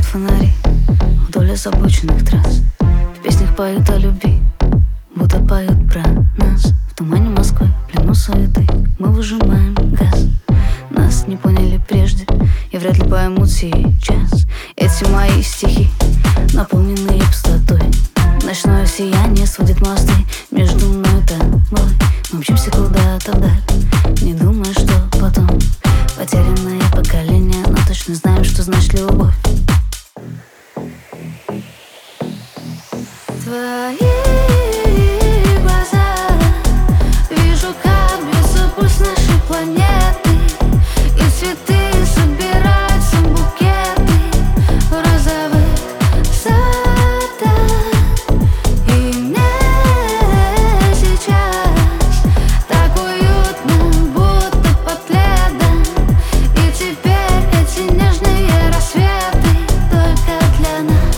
фонари вдоль озабоченных трасс. В песнях поют о любви, будто поют про нас. В тумане Москвы, в плену суеты, мы выжимаем газ. Нас не поняли прежде и вряд ли поймут сейчас. Эти мои стихи, наполненные пустотой. Ночное сияние сводит мосты между мной и тобой. Мы мчимся куда-то вдаль, не думая, что потом. Потерянное поколение, но точно знаем, что значит любовь. Твои глаза, вижу, как бьется пульс нашей планеты, и цветы собираются в букеты в розовых садах. И мне сейчас так уютно, будто под пледом. И теперь эти нежные рассветы только для нас.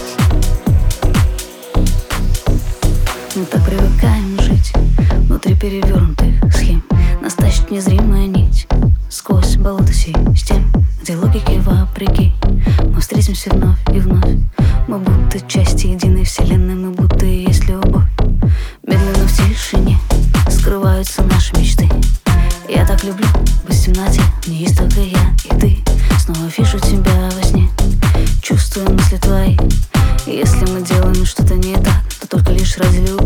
Мы так привыкаем жить внутри перевернутых схем. Нас тащит незримая нить сквозь болото систем, где логики вопреки. Мы встретимся вновь и вновь. Мы будто части единой вселенной, мы будто и есть любовь. Медленно в тишине скрываются наши мечты. Я так люблю быть в темноте, не есть только я и ты. Снова вижу тебя во сне, чувствую мысли твои. И если мы делаем что-то не так, то только лишь ради любви.